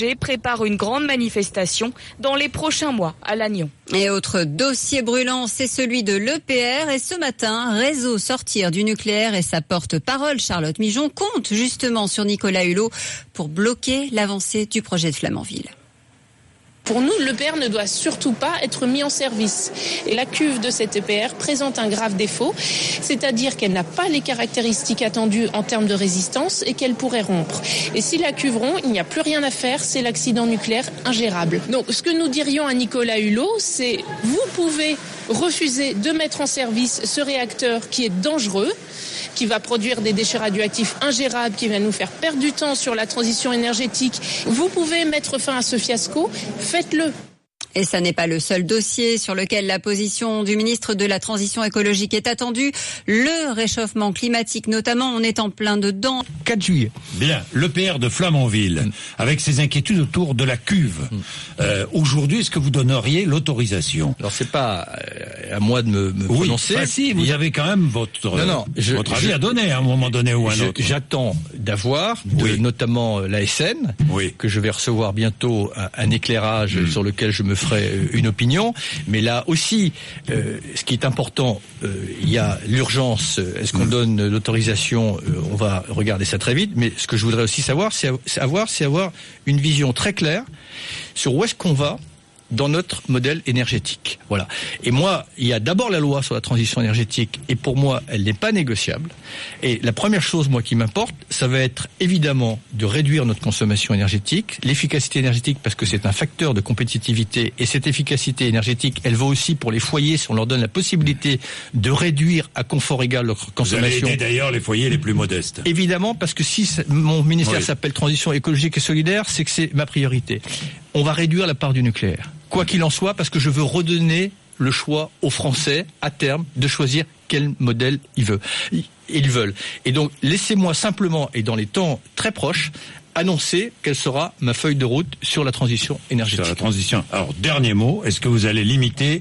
Prépare une grande manifestation dans les prochains mois à Lannion. Et autre dossier brûlant, c'est celui de l'EPR. Et ce matin, Réseau Sortir du nucléaire et sa porte-parole, Charlotte Mijon, compte justement sur Nicolas Hulot pour bloquer l'avancée du projet de Flamanville. Pour nous, l'EPR ne doit surtout pas être mis en service. Et la cuve de cette EPR présente un grave défaut, c'est-à-dire qu'elle n'a pas les caractéristiques attendues en termes de résistance et qu'elle pourrait rompre. Et si la cuve rompt, il n'y a plus rien à faire, c'est l'accident nucléaire ingérable. Donc ce que nous dirions à Nicolas Hulot, c'est vous pouvez refuser de mettre en service ce réacteur qui est dangereux, qui va produire des déchets radioactifs ingérables, qui va nous faire perdre du temps sur la transition énergétique. Vous pouvez mettre fin à ce fiasco, faites-le. Et ça n'est pas le seul dossier sur lequel la position du ministre de la Transition écologique est attendue. Le réchauffement climatique, notamment, on est en plein dedans. 4 juillet. Bien, l'EPR de Flamanville, avec ses inquiétudes autour de la cuve. Aujourd'hui, est-ce que vous donneriez l'autorisation ? Alors, c'est pas à moi de me prononcer. Enfin, si, vous avez quand même votre avis à donner à un moment donné ou à un autre. J'attends d'avoir, notamment l'ASN, que je vais recevoir bientôt un éclairage sur lequel je me ferai une opinion, mais là aussi, ce qui est important, il y a l'urgence. Est-ce qu'on donne l'autorisation ? On va regarder ça très vite. Mais ce que je voudrais aussi savoir, c'est avoir une vision très claire sur où est-ce qu'on va dans notre modèle énergétique. Voilà. Et moi, il y a d'abord la loi sur la transition énergétique, et pour moi, elle n'est pas négociable. Et la première chose, moi, qui m'importe, ça va être évidemment de réduire notre consommation énergétique, l'efficacité énergétique, parce que c'est un facteur de compétitivité, et cette efficacité énergétique, elle vaut aussi pour les foyers, si on leur donne la possibilité de réduire à confort égal leur consommation. Vous allez aider d'ailleurs les foyers les plus modestes. Évidemment, parce que si mon ministère s'appelle Transition écologique et solidaire, c'est que c'est ma priorité. On va réduire la part du nucléaire. Quoi qu'il en soit, parce que je veux redonner le choix aux Français, à terme, de choisir quel modèle ils veulent. Et donc, laissez-moi simplement, et dans les temps très proches, annoncer quelle sera ma feuille de route sur la transition énergétique. Sur la transition. Alors, dernier mot, est-ce que vous allez limiter